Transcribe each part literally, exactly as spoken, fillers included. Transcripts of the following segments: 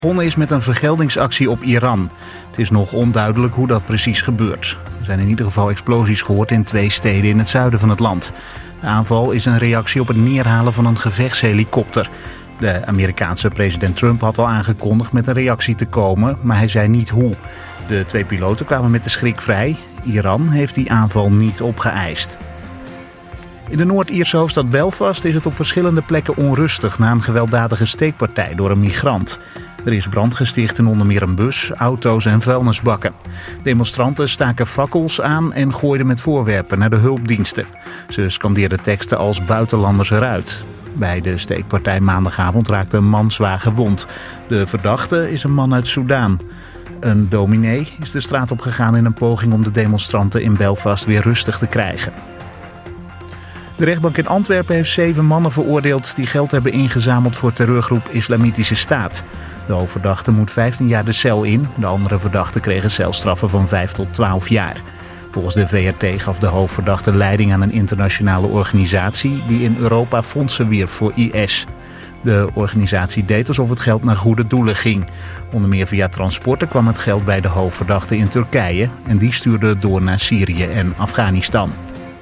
begonnen is met een vergeldingsactie op Iran. Het is nog onduidelijk hoe dat precies gebeurt. Er zijn in ieder geval explosies gehoord in twee steden in het zuiden van het land. De aanval is een reactie op het neerhalen van een gevechtshelikopter. De Amerikaanse president Trump had al aangekondigd met een reactie te komen, maar hij zei niet hoe. De twee piloten kwamen met de schrik vrij. Iran heeft die aanval niet opgeëist. In de Noord-Ierse hoofdstad Belfast is het op verschillende plekken onrustig na een gewelddadige steekpartij door een migrant. Er is brand gesticht in onder meer een bus, auto's en vuilnisbakken. Demonstranten staken fakkels aan en gooiden met voorwerpen naar de hulpdiensten. Ze scandeerden teksten als buitenlanders eruit. Bij de steekpartij maandagavond raakte een man zwaar gewond. De verdachte is een man uit Soudaan. Een dominee is de straat opgegaan in een poging om de demonstranten in Belfast weer rustig te krijgen. De rechtbank in Antwerpen heeft zeven mannen veroordeeld die geld hebben ingezameld voor terreurgroep Islamitische Staat. De hoofdverdachte moet vijftien jaar de cel in. De andere verdachten kregen celstraffen van vijf tot twaalf jaar. Volgens de V R T gaf de hoofdverdachte leiding aan een internationale organisatie die in Europa fondsen wierp voor I S. De organisatie deed alsof het geld naar goede doelen ging. Onder meer via transporten kwam het geld bij de hoofdverdachte in Turkije en die stuurde het door naar Syrië en Afghanistan.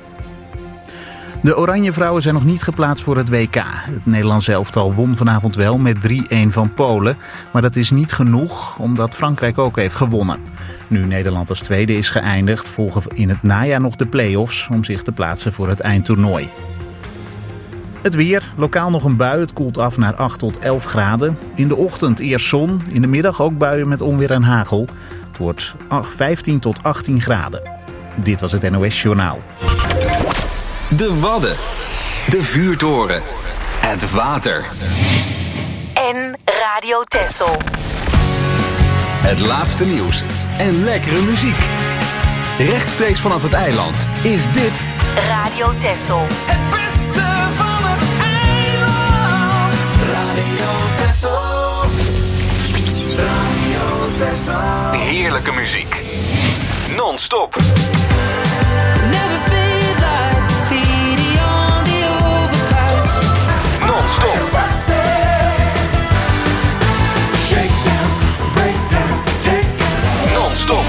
De Oranje Vrouwen zijn nog niet geplaatst voor het W K. Het Nederlandse elftal won vanavond wel met drie-een van Polen. Maar dat is niet genoeg, omdat Frankrijk ook heeft gewonnen. Nu Nederland als tweede is geëindigd, volgen in het najaar nog de play-offs om zich te plaatsen voor het eindtoernooi. Het weer, lokaal nog een bui, het koelt af naar acht tot elf graden. In de ochtend eerst zon, in de middag ook buien met onweer en hagel. Het wordt vijftien tot achttien graden. Dit was het N O S Journaal. De Wadden, de vuurtoren, het water en Radio Texel. Het laatste nieuws en lekkere muziek. Rechtstreeks vanaf het eiland is dit Radio Texel. Het beste van het eiland. Radio Texel. Radio Texel. Heerlijke muziek. Non-stop. Non-stop. Non-stop.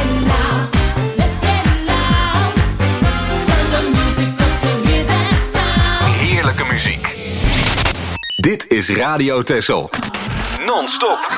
Heerlijke muziek. Dit is Radio Texel. Non-stop.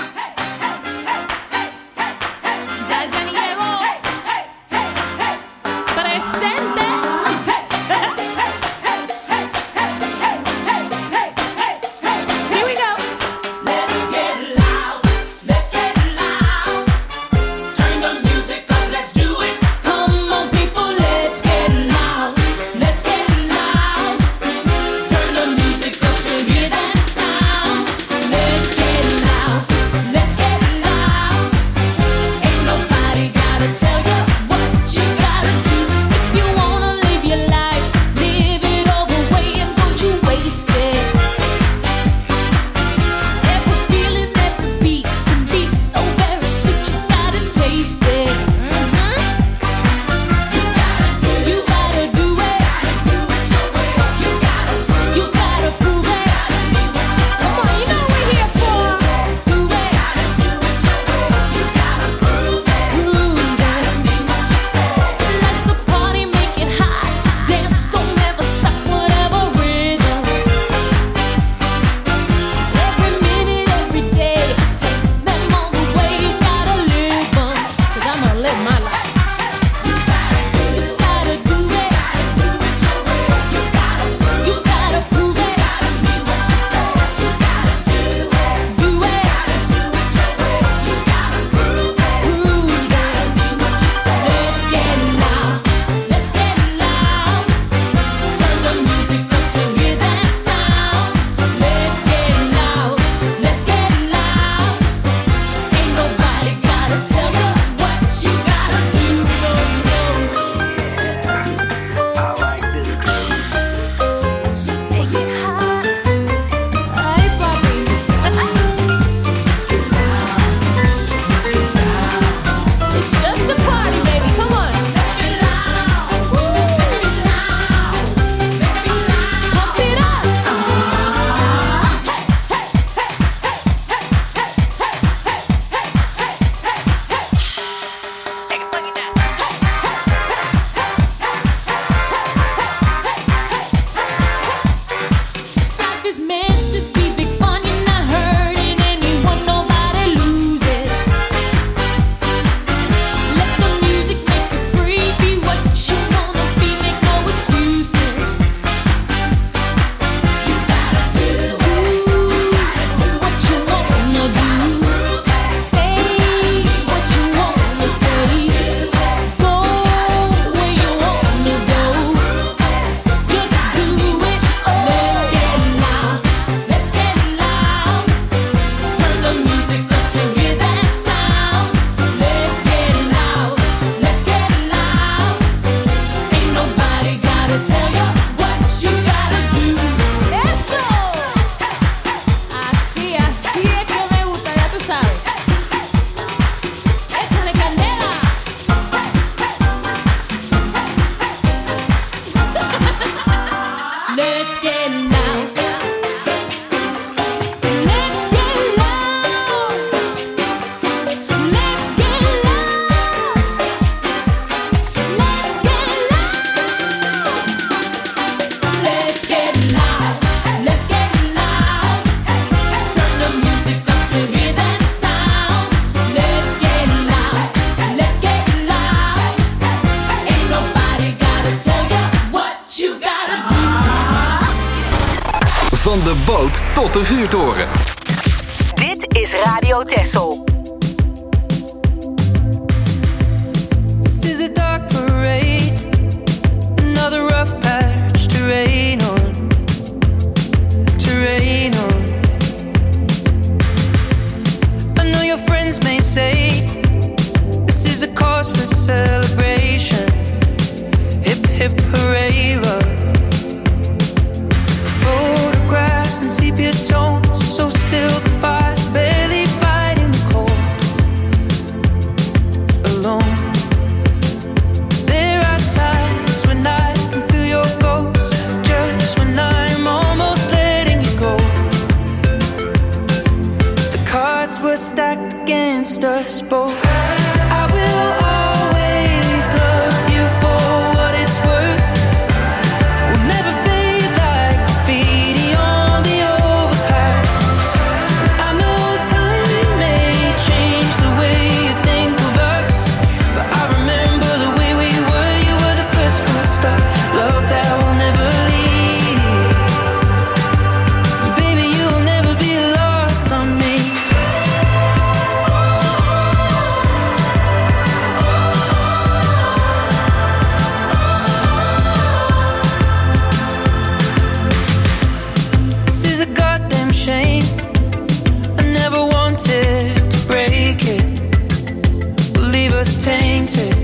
tot de vuurtoren. Dit is Radio Texel. This is a dark parade, another rough patch to rain on, to rain on. I know your friends may say this is a cause for celebration. Hip hip hooray, love. Photographs and sepia tones, so still the fire's barely fighting the cold. Alone. There are times when I can feel your ghost, just when I'm almost letting you go. The cards were stacked against us both. I will always love you for what it's worth. We'll never fade like graffiti on the overpass. I know time may change the way you think of us, but I remember the way we were. You were the first full stop, love that will never leave. Baby, you'll never be lost on me. This is a goddamn shame. I never wanted to break it, leave us tainted.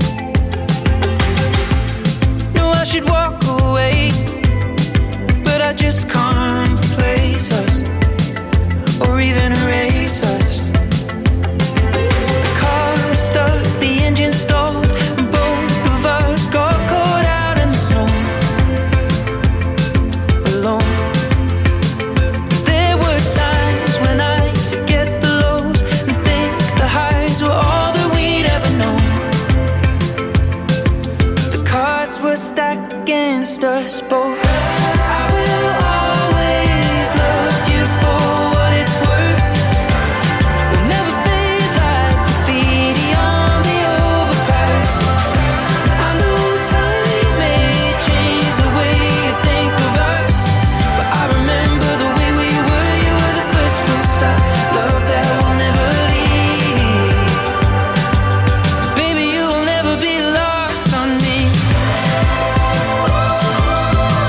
No, I should walk away, but I just can't replace us or even erase us. The car stuck, the engine stalled, and both of us got caught out in the snow. Alone. There were times when I forget the lows and think the highs were all that we'd ever known. The cards were stacked against us both. I will always love you for what it's worth. We'll never fade like graffiti on the overpass. I know time may change the way you think of us, but I remember the way we were. You were the first full stop, love that will never leave. Baby, you'll never be lost on me.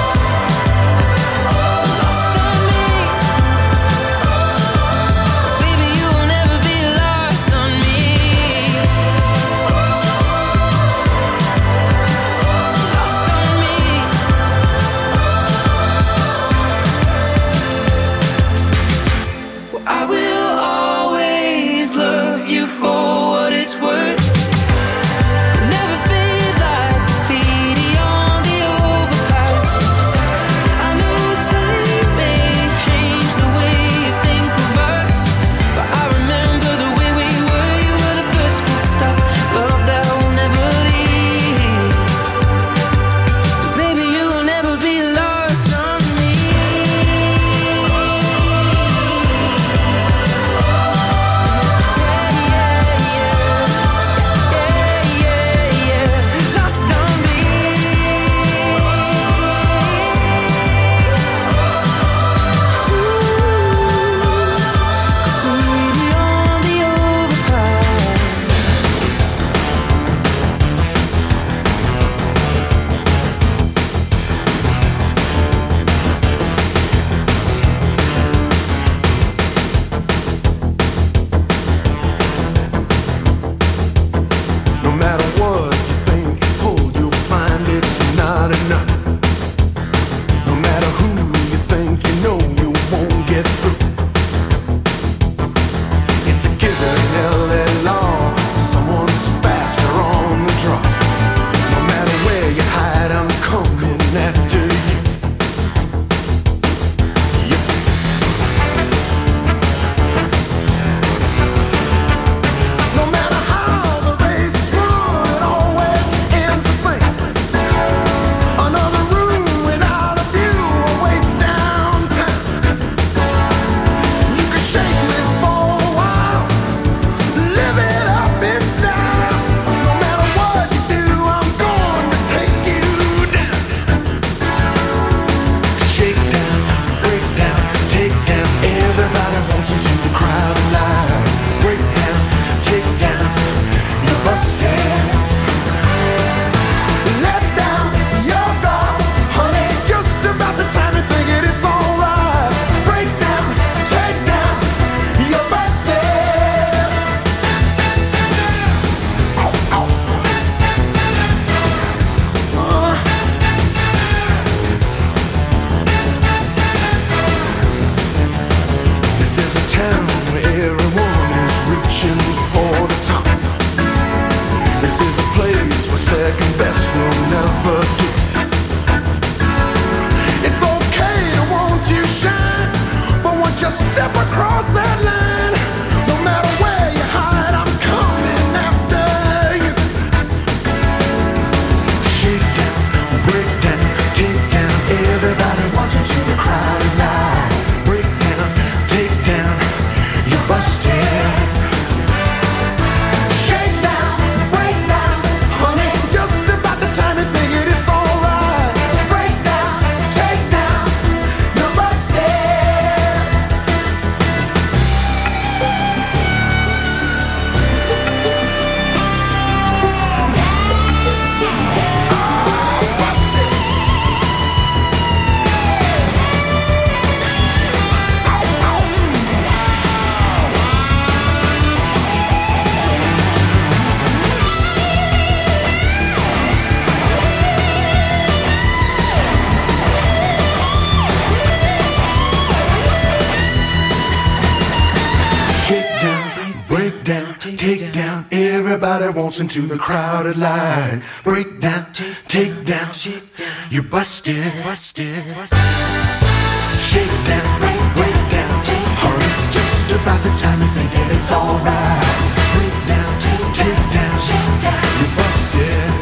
break down, take down. Everybody wants into the crowded line. Break down, take down. You busted, busted. Shake down, break, break down. Hurry, just about the time you think that it's alright. Break down, take, take down. You busted.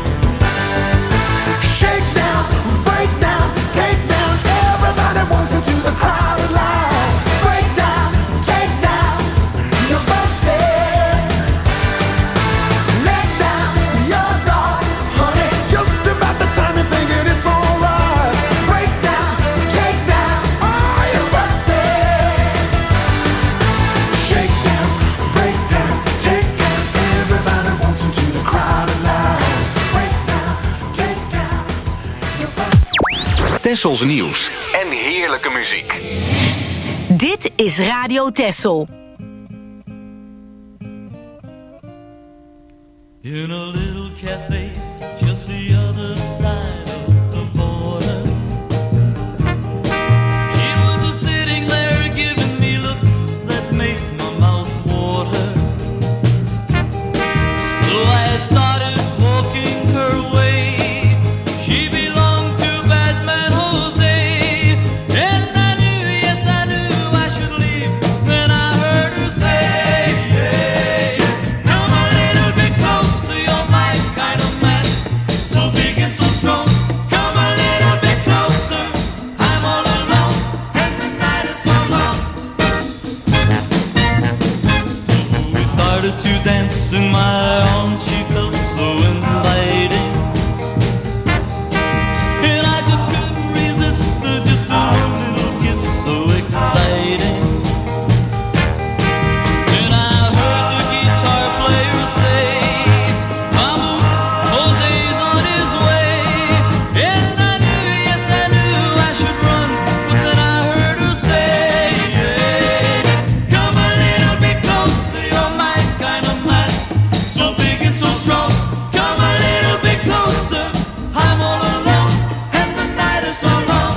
Shake down, break down, take down. Everybody wants into the crowded line. Break down, take down. You busted. Let down your guard, honey. Just about the time you're thinking it's alright. Break down, take down. Oh, you busted. Shake down, break down, take down. Everybody wants into the crowded line. Break down, take down. You busted. Tessels nieuws en heerlijke muziek. Dit is Radio Tessel. In a little cafe, just the other side of the border. She was sitting there giving me looks that made my mouth water. So I started walking her way. She belonged to Batman Jose. And I knew, yes I knew I should leave. Then I heard her say, yeah, come a little bit closer, you're my kind of man. So big and so strong, come a little bit closer. I'm all alone and the night is so long. So we started to dance in my arms, she felt so inviting. And I just couldn't resist her, just a little kiss so exciting. And I heard the guitar player say, vamos, Jose's on his way. And I knew, yes I knew I should run, but then I heard her say, yeah, come a little bit closer, you're my kind of man. So big and so strong, come a little bit closer. I'm all alone and the night is so long.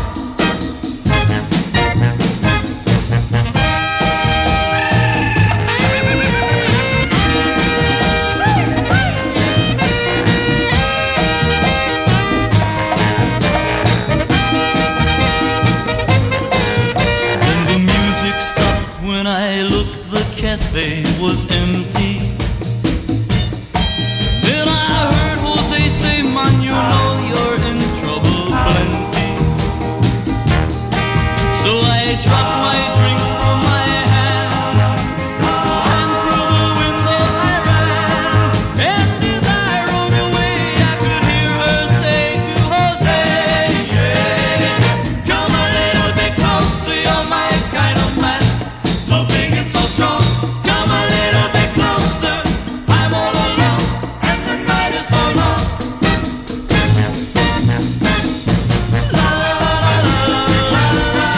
Then the music stopped when I looked, the cafe was empty. Then I heard Jose say, man, you know you're in trouble plenty. So I dropped my drink from my hand, and through the window I ran. And as I rode away, I could hear her say to Jose, yeah, come a little bit closer, you're my kind of man. So big and so strong, come a little bit closer. I'm all alone and the night is so long. La la la la la la la.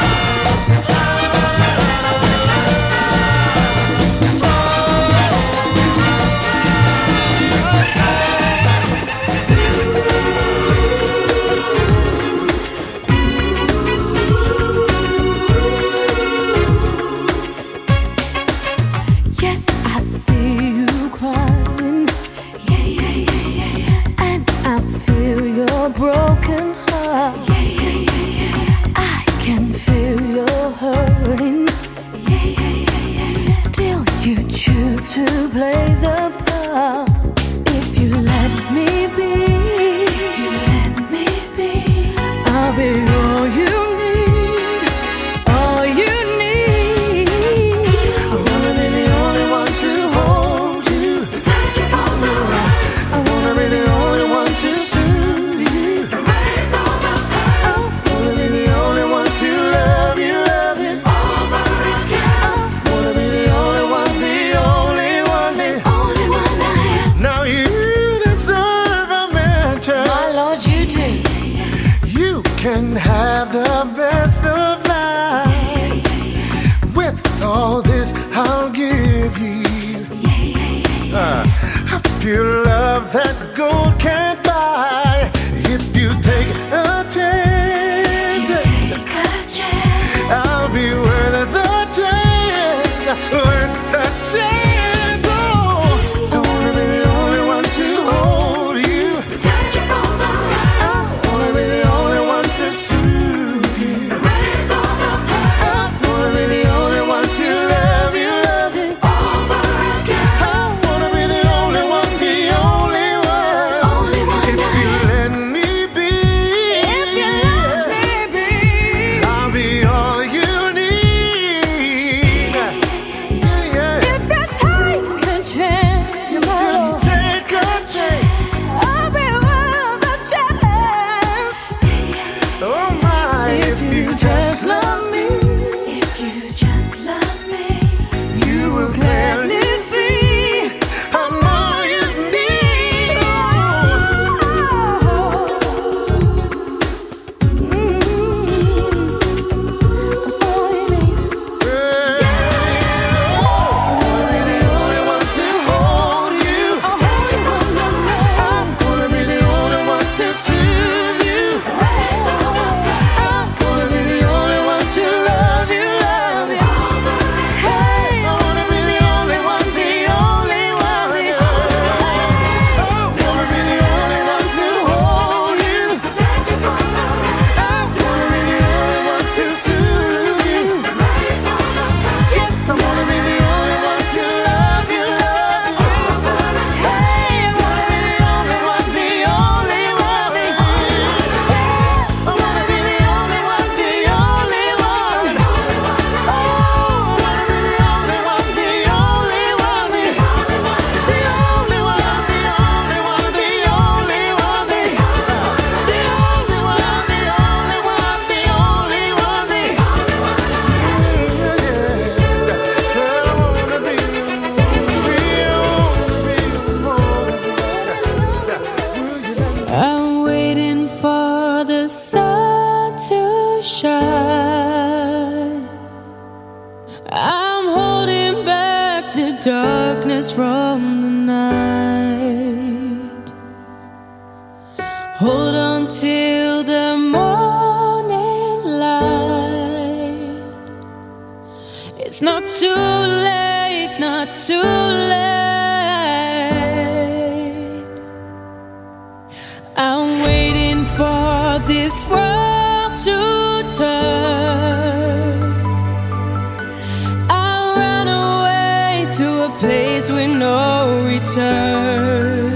Yes, I see you crying. Yeah, yeah, yeah, yeah, yeah. And I feel your broken heart. Yeah, yeah, yeah, yeah, yeah. I can feel your hurting. Yeah, yeah, yeah, yeah, yeah. Still, you choose to play the part. If you let me be, you let me be, I'll be all you need, all you need. I wanna be the only one to hold you, protect you from the rain. I wanna be the only one to soothe you, erase all the pain. I wanna be the only one to love you, love you over again. I wanna be the only one, the only one, the only one I am. Now you deserve a mention. My Lord, you do. You can have the best of life. With all this I'll give you uh, a pure love that gold can't buy. If you take a chance, Take a chance. I'll be worth the chance, worth the chance. darkness from the night. Hold on till the morning light. It's not too late, not too late. I'm waiting for this world to turn. I'll run away to a place with no return.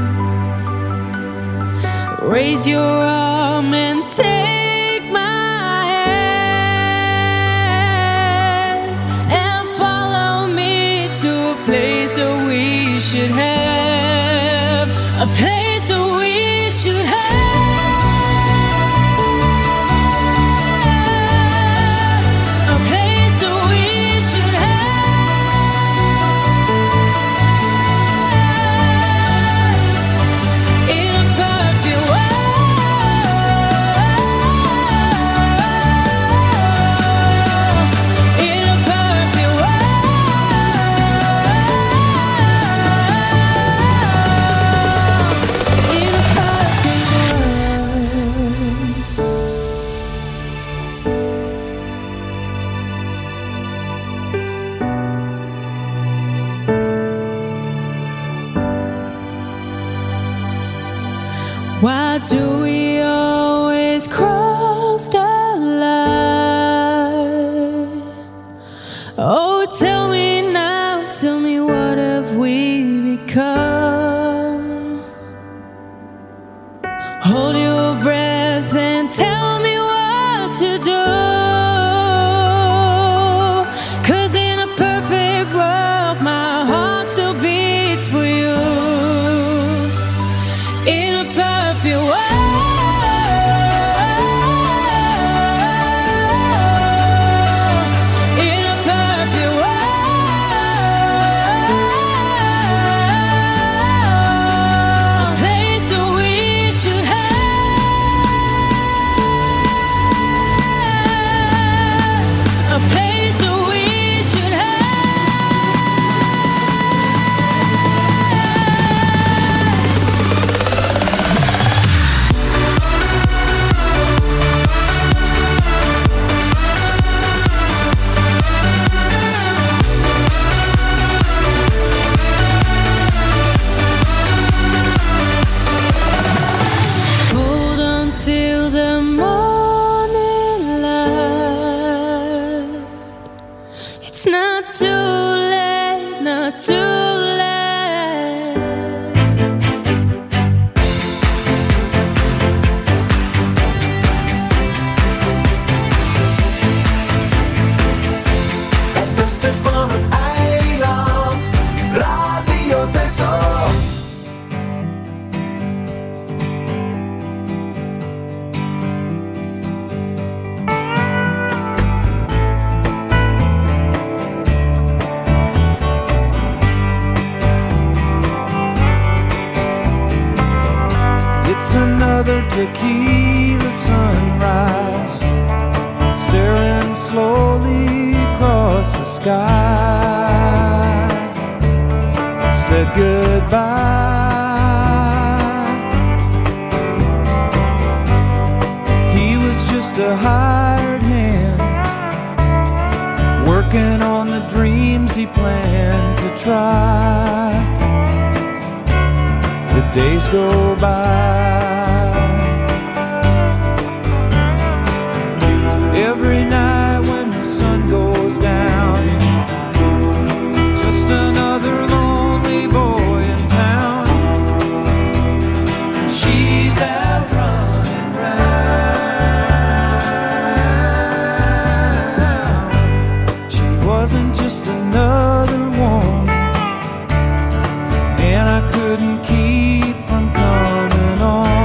Raise your arm and take my hand and follow me to a place that we should have. A place that we should have. A place that we should have. In a perfect world. In a perfect world. In a perfect world. Why do we always cross the line? Oh, tell me now, tell me what have we become? Hold your breath and tell me what to do. 'Cause in a perfect world, my heart still beats for you. In a perfect world. In a perfect world. A place that we should have. A place that we should hold on till the morning light. It's not too late, not too late. Het beste van het eiland. Radio Texel. It's another tequila sunrise, staring slowly across the sky. Said goodbye. He was just a hired hand, working on the dreams he planned to try. The days go by. Every night when the sun goes down, just another lonely boy in town. She's out running round. She wasn't just another woman, and I couldn't keep from coming on.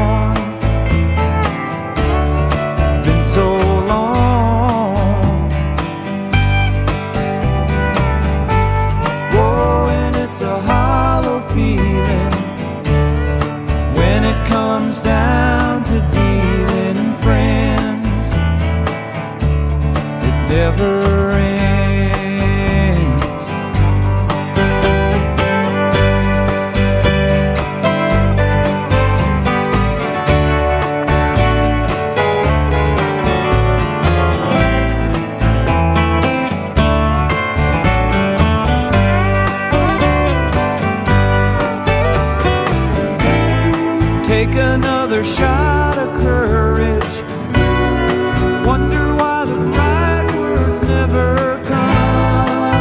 another shot of courage. Wonder why the right words never come.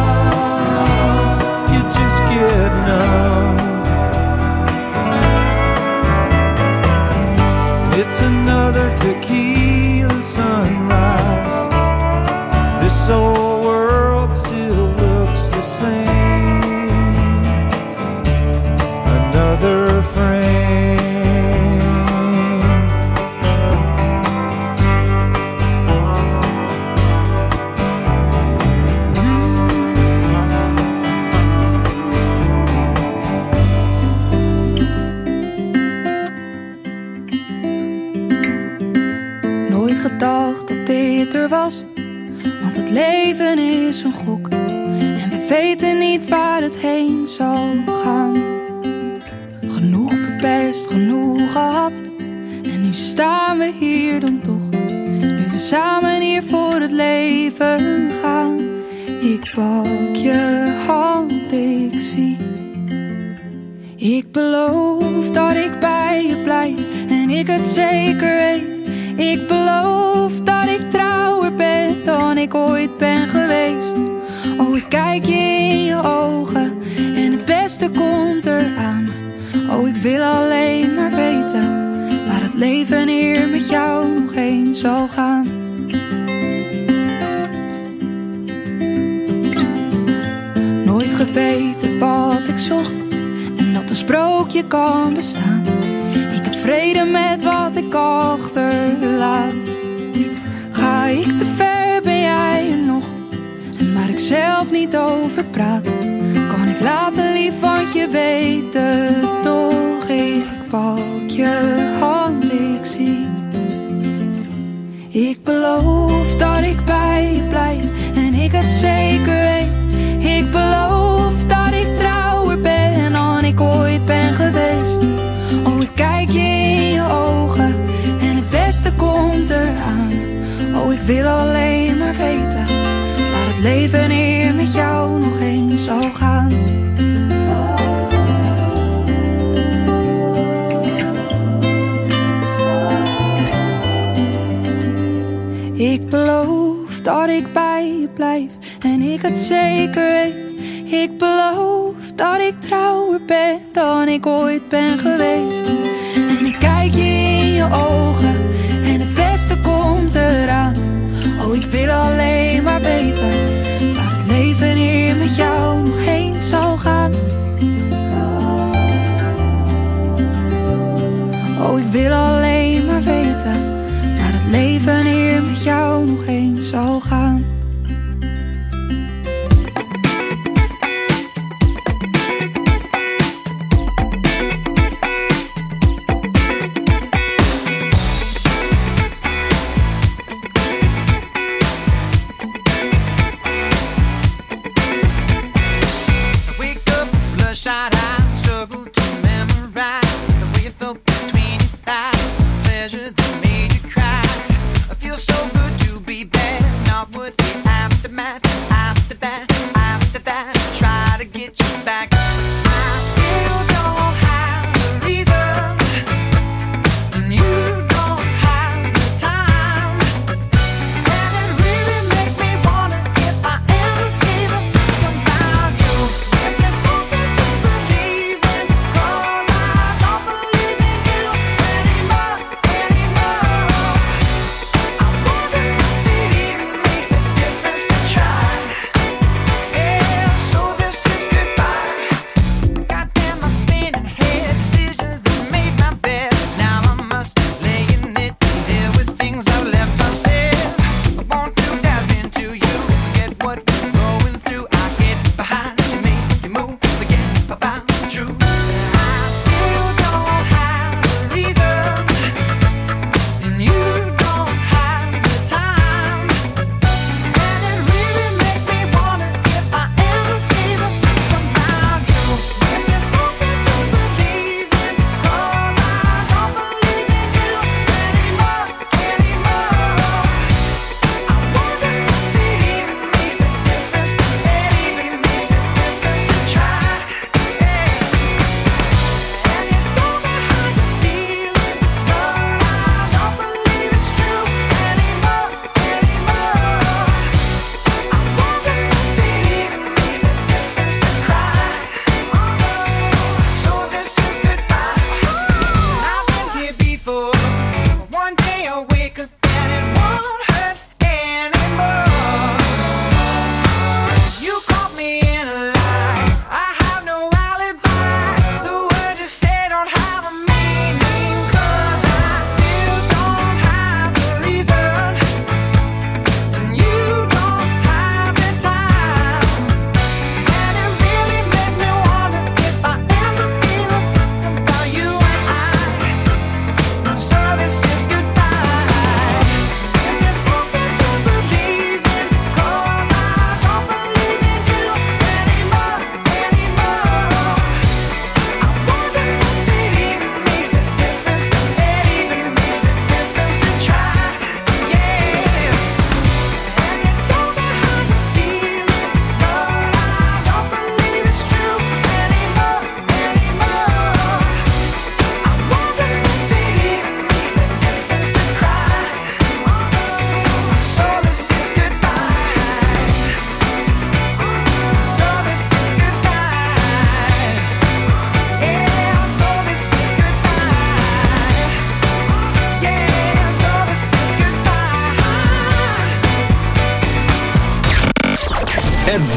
You just get numb. It's another tequila sunrise. This whole world still looks the same. Another frame. Nooit gedacht dat dit er was, want het leven is een gok. En we weten niet waar het heen zal gaan. Genoeg verpest, genoeg gehad. En nu staan we hier dan toch. Nu we samen hier voor het leven gaan. Ik pak je hand, ik zie. Ik beloof dat ik bij je blijf. En ik het zeker weet. Ik beloof dat ik trouwer ben dan ik ooit ben geweest. Oh, ik kijk je in je ogen en het beste komt eraan. Oh, ik wil alleen maar weten waar het leven hier met jou nog heen zal gaan. Nooit geweten wat ik zocht en dat een sprookje kan bestaan. Ik heb vrede met wat ik achterlaat. Ga ik te ver, ben jij er nog? En waar ik zelf niet over praat, kan ik laten lief, want je weet het toch. Ik pak je hand, ik zie. Ik beloof dat ik bij je blijf en ik het zeker weet. Ik beloof dat ik trouwer ben dan ik ooit ben geweest. Oh, ik kijk je in je ogen en het beste komt eraan. Oh, ik wil alleen maar weten waar het leven hier met jou nog heen zal gaan. Ik beloof dat ik bij je blijf en ik het zeker weet. Ik beloof dat ik trouwer ben dan ik ooit ben geweest. En ik kijk je in je ogen en het beste komt eraan. Oh, ik wil alleen maar weten waar het leven hier met jou nog heen zal gaan. Oh, ik wil alleen maar weten waar het leven hier met jou nog heen zal gaan. Wake up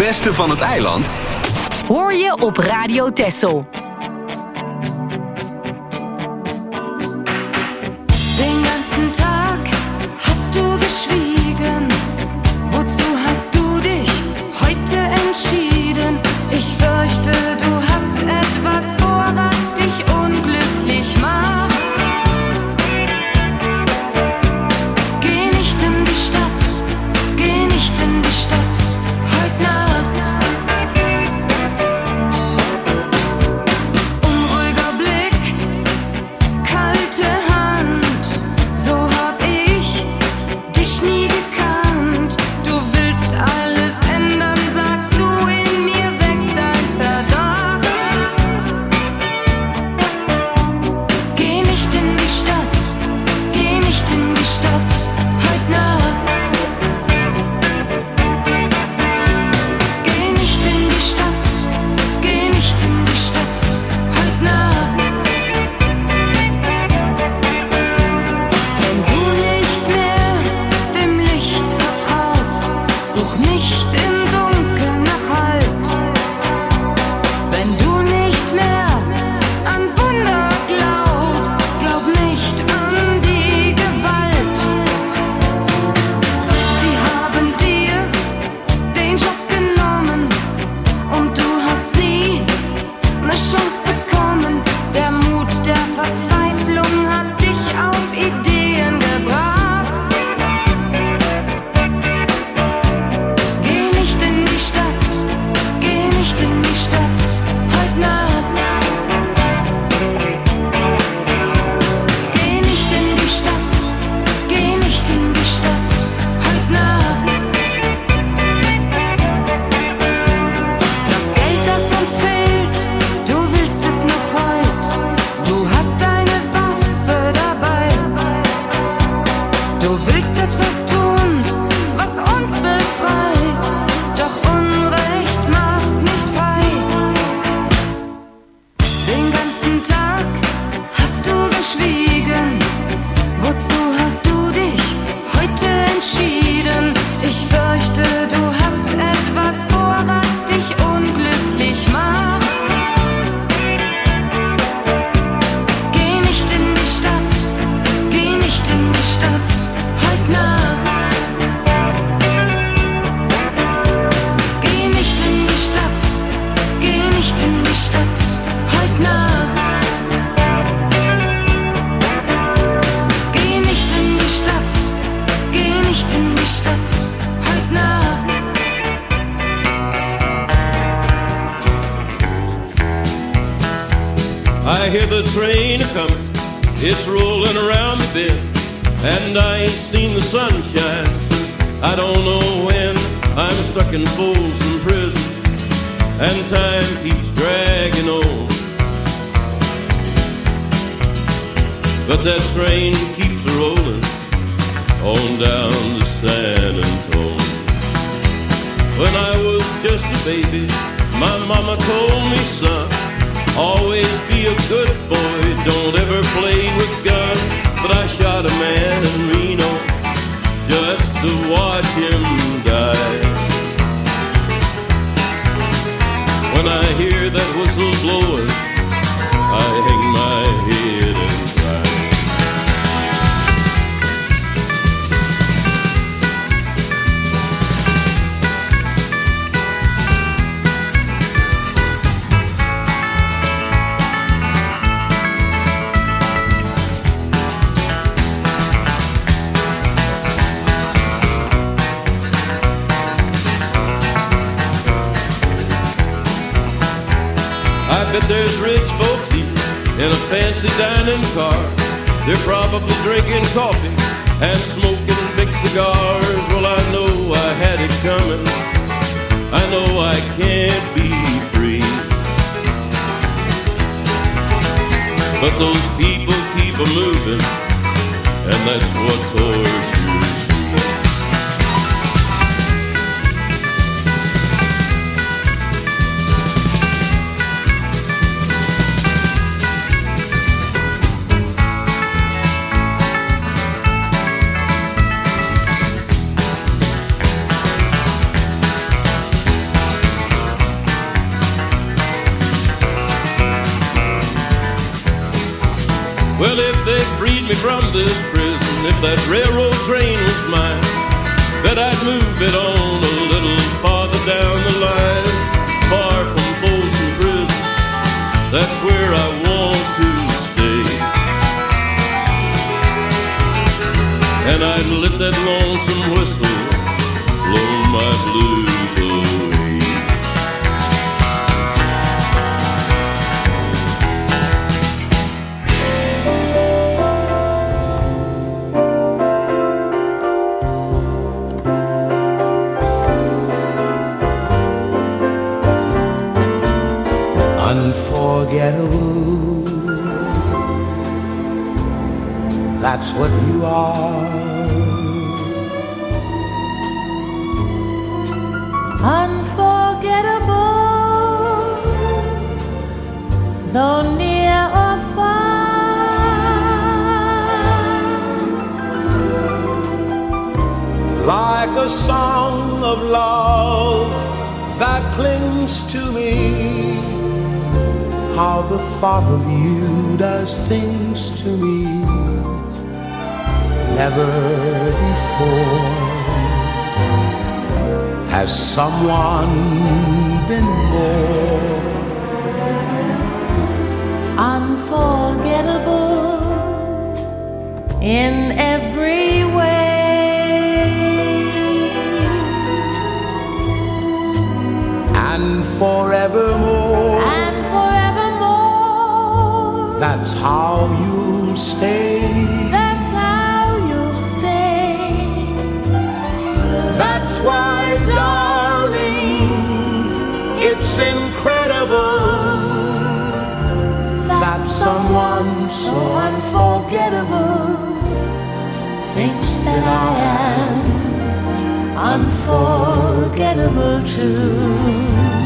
beste van het eiland Hoor je op Radio Texel. Den ganzen Tag hast du geschwiegen. Wozu hast du dich heute entschieden? Ich fürchte, du hast etwas vor, was dich unglücklich macht. Geh nicht in die Stadt, geh nicht in die Stadt, heute Nacht. Unruhiger Blick, kalte Hand, so hab ich dich nie gekannt. Du willst alles ändern, sagst du, in mir wächst ein Verdacht. Geh nicht in die Stadt, geh nicht in die Stadt, heute Nacht. Geh nicht in die Stadt, geh nicht in die Stadt, heute Nacht. Wenn du nicht mehr dem Licht vertraust, such nicht im Dunkeln nach Halt. Wenn du nicht mehr an Wunder glaubst, glaub nicht an die Gewalt. Sie haben dir den Job genommen und du hast nie ne Chance bekommen. Der Mut der Verzweiflung hat dich auf Ideen gebracht. Geh nicht in die Stadt, geh nicht in die Stadt, heute Nacht. Geh nicht in die Stadt, geh nicht in die Stadt, heute Nacht. Das Geld, das uns fehlt, du willst es noch heut. Du hast eine Waffe dabei. Du willst etwas tun, was uns befreit. Doch Unrecht macht nicht frei. Den ganzen Tag hast du geschwiegen. Wozu hast du dich heute entschieden? Ich fürchte, du hast etwas vor, was dich unglücklich macht. Geh nicht in die Stadt, geh nicht in die Stadt, heute Nacht. Geh nicht in die Stadt, geh nicht in die Stadt, heute Nacht. Geh nicht in die Stadt, geh nicht in die Stadt, heute Nacht. I hear the train a-comin', it's rollin' around the bend, and I ain't seen the sunshine since I don't know when. I'm stuck in Folsom Prison, and time keeps dragging on. But that train keeps a-rollin' on down to San Antone. When I was just a baby, my mama told me, son, always be a good boy, don't ever play with guns. But I shot a man in Reno just to watch him die. When I hear that whistle blowing, I hang my head and cry. I bet there's rich folks eating in a fancy dining car. They're probably drinking coffee and smoking big cigars. Well, I know I had it coming. I know I can't be free. But those people keep a-moving, and that's what tortures me. Well, if they freed me from this prison, if that railroad train was mine, bet I'd move it on a little farther down the line, far from Folsom Prison. That's where I want to stay. And I'd let that lonesome whistle blow my blues away. Unforgettable, that's what you are. Unforgettable, though near or far. Like a song of love that clings to me, how the thought of you does things to me never before has someone been more unforgettable in every way, and forevermore. and forevermore. That's how you'll stay. That's how you'll stay. That's why, darling, it's incredible that someone so unforgettable thinks that I am unforgettable too.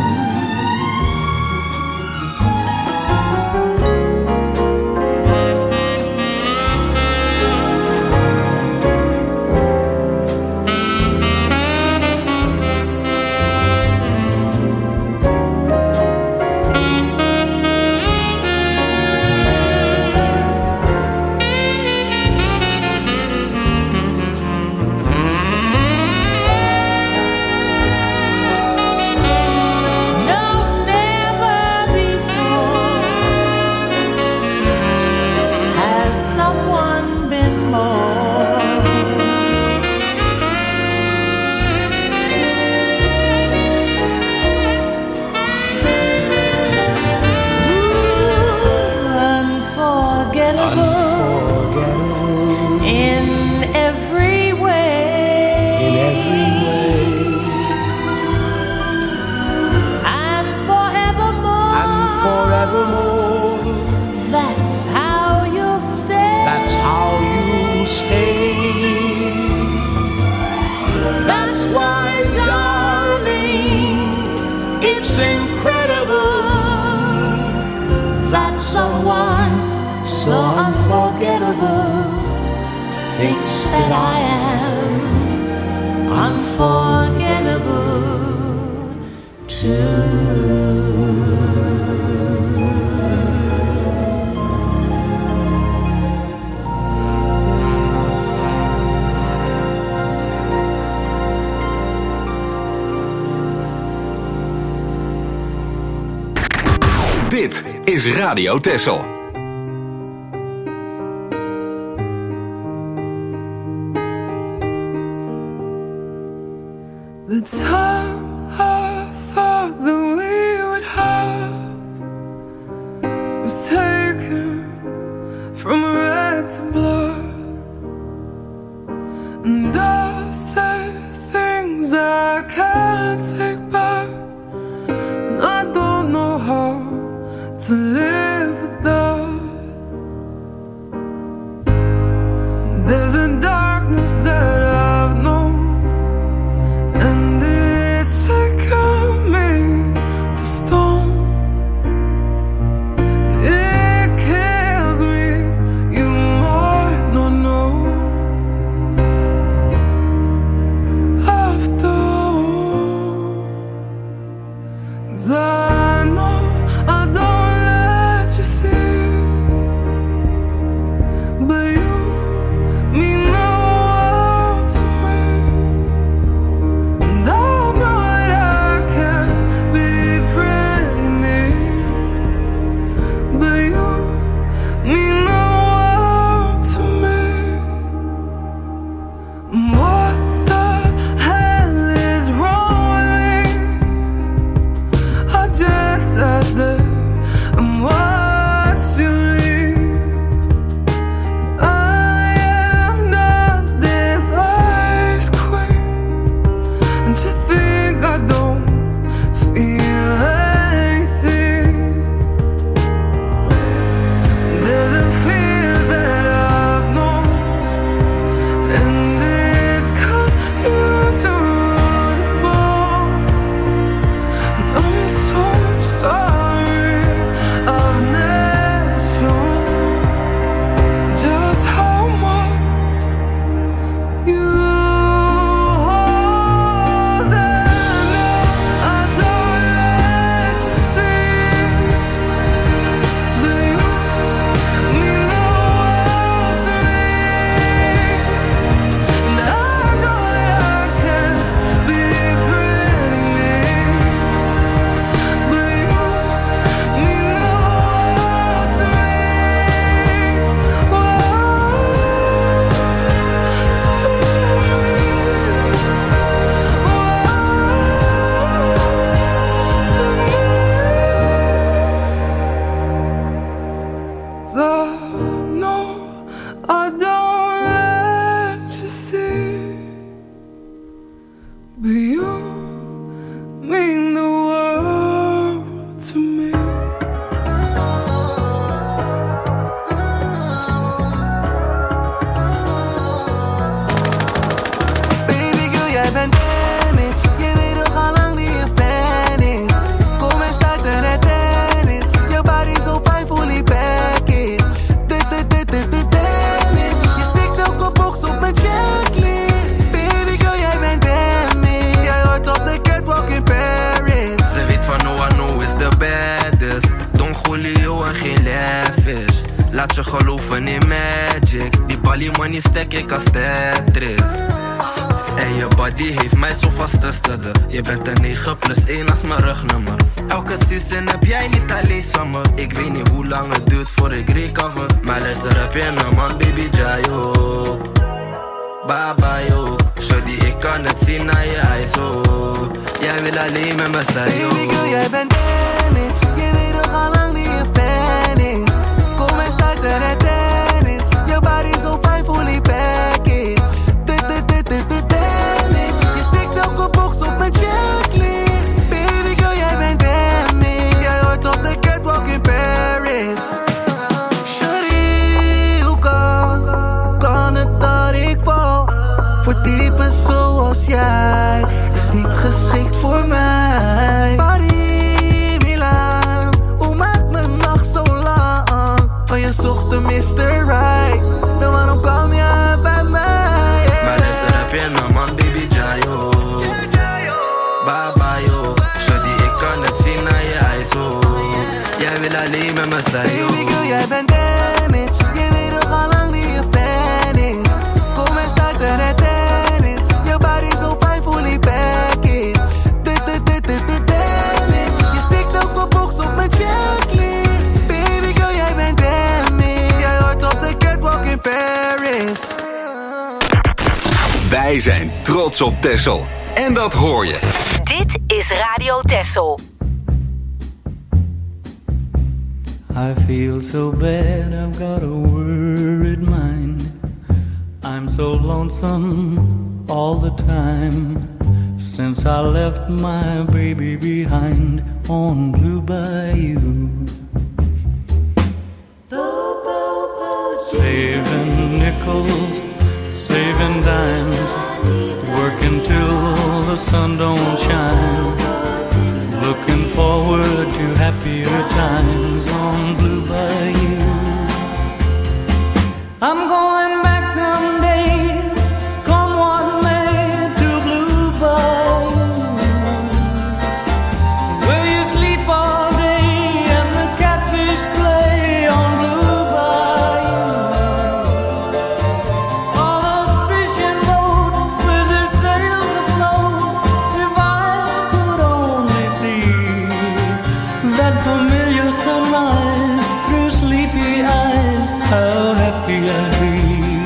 Thinks that I am unforgettable too. Dit is Radio Texel. The time I thought that we would have was taken from red to blood, and I say things I can't take back, and I don't know how to live with that. There's a darkness that I've known, and it's shaken me to stone. It kills me, you might not know. After all, 'cause I know I don't let Julio en geen Levis. Laat je geloven in magic. Die Bali money stack ik als Tetris. En je body heeft mij zo vastgesteld. Je bent een negen plus één als mijn rugnummer. Elke season heb jij niet alleen summer. Ik weet niet hoe lang het duurt voor ik recover. Maar luister, heb je een man, baby Jayo. Baba yo, shawty, ik kan het zien naar je eyes, oh. Jij wil alleen met me zijn, yo. Baby girl, jij bent damaged. Je weet toch al lang wie je fan is. Kom en start er het tennis. Je body zo fijn, fully package. Damage. Je tikt elke box op mijn checklist. Baby girl, jij bent damaged. Jij hoort op de catwalk in Paris. Shawty, hoe kan, kan het dat ik val? Voor typen zoals jij is niet geschikt voor mij. Paris, Milan, hoe maakt mijn nacht zo lang? Oh, je zocht de mister Right, dan waarom kwam je bij mij? Yeah. Maar luister, heb je een man, baby Jayo. Baba yo, shawty, ik kan het zien naar je eyes, oh. Jij wil alleen met me zijn, yo. Baby girl, jij bent damaged. Je weet toch al lang wie je fan is. Kom en start er het tennis. Je body zo fijn, fully package. Damage. Je tikt elke box op mijn checklist. Baby girl, jij bent damaged. Jij hoort op de catwalk in Paris. Wij zijn trots op Texel. En dat hoor je. Dit is Radio Texel. I feel so bad, I've got a worried mind. I'm so lonesome all the time. Since I left my baby behind on Blue Bayou. Saving nickels, saving dimes, working till the sun don't shine. Looking forward to happier times on Blue Bayou. I'm going back someday, come what may, to Blue Bayou, where you sleep all day and the catfish play on Blue Bayou. All those fishing boats with their sails afloat. If I could only see that familiar sunrise through sleepy eyes, how happy I'd be.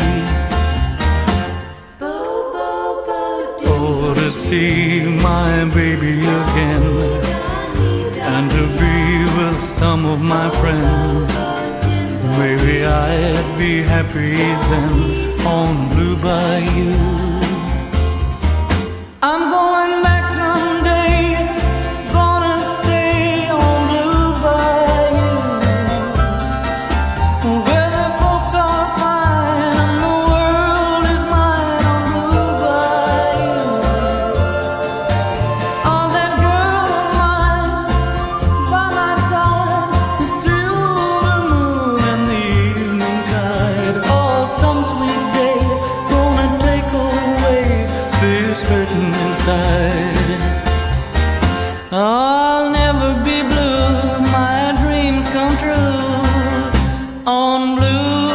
Oh, to see my baby again, and to be with some of my friends. Maybe I'd be happy then on Blue Bayou. I'm going back someday, gonna stay on Blue Bayou, where the folks are fine and the world is mine on Blue Bayou. Oh, that girl of mine by my side, the silver moon and the evening tide. Oh, some sweet day gonna take away this hurting inside. I'll never be blue, my dreams come true on Blue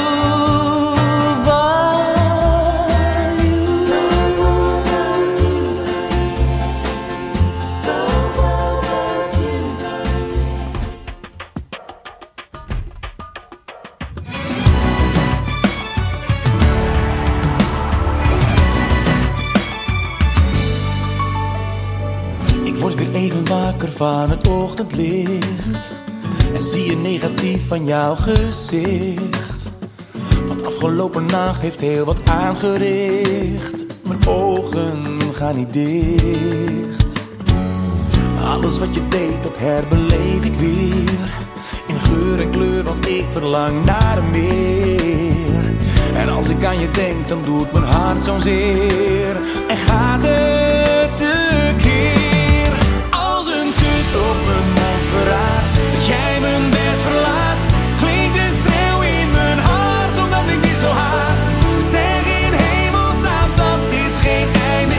Ik word weer even wakker van het ochtendlicht en zie je negatief van jouw gezicht. Want afgelopen nacht heeft heel wat aangericht. Mijn ogen gaan niet dicht. Alles wat je deed, dat herbeleef ik weer. In geur en kleur, want ik verlang naar meer. En als ik aan je denk, dan doet mijn hart zo'n zeer. En gaat het tekeer. Als een kus op mijn mond verraadt dat jij mijn bed verlaat, klinkt de schreeuw in mijn hart omdat ik dit zo haat. Zeg in hemelsnaam dat dit geen einde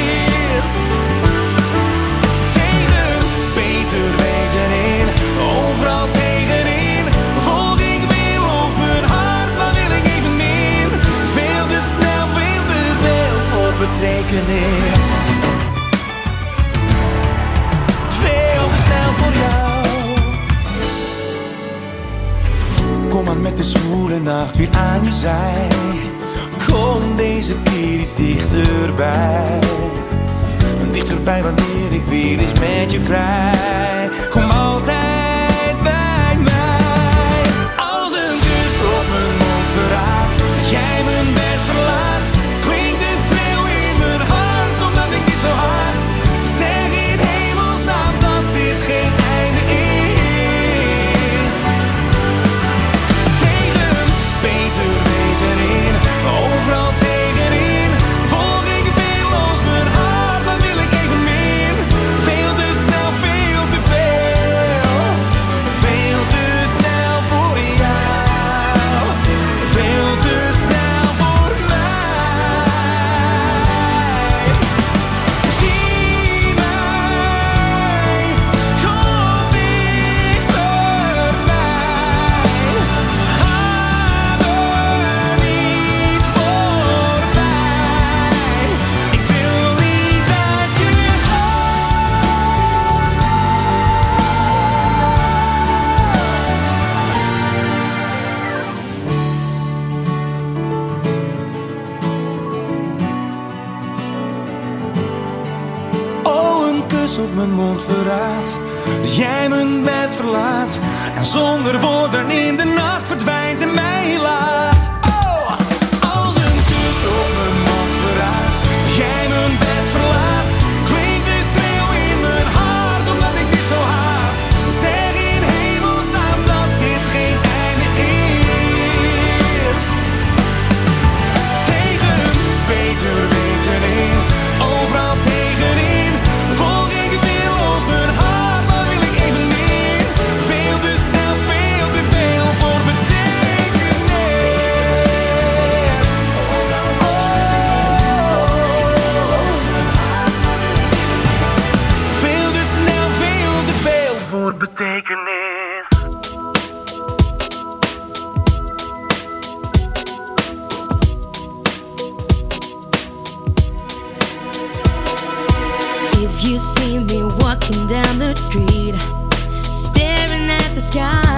is. Tegen beter weten in, betekenis. Veel te snel voor jou. Kom maar met de zwoele nacht weer aan je zij. Kom deze keer iets dichterbij. Dichterbij wanneer ik weer eens met je vrij. Kom altijd bij mij. Als een kus op mijn mond verraadt dat jij mijn bed verlaat, klinkt de schreeuw in mijn hart omdat ik niet zo hard zeg in hemelsnaam dat dit geen einde is. Tegen beter weten in, overal tegenin, volg ik weerloos mijn hart, maar wil ik even meer. Veel te snel, veel te veel, veel te snel voor jou, veel te snel voor mij. Zie mij, kom dichterbij, ga me niet voorbij. Ik wil niet dat je Oh, een kus op mijn mond verraadt dat jij mijn bed verlaat en zonder woorden in de nacht verdwijnt en mij laat. Oh, als een kus op mijn mond verraadt dat jij mijn bed verlaat, klinkt de schreeuw in mijn hart omdat ik niet zo haat. Zeg in hemelsnaam dat dit geen einde is. Tegen beter weten in, overal tegenin, volg ik weerloos mijn hart, maar wil ik even meer. Veel te snel, veel te veel voor betekenis. Veel te snel, veel te veel voor betekenis. If you see me walking down the street, staring at the sky,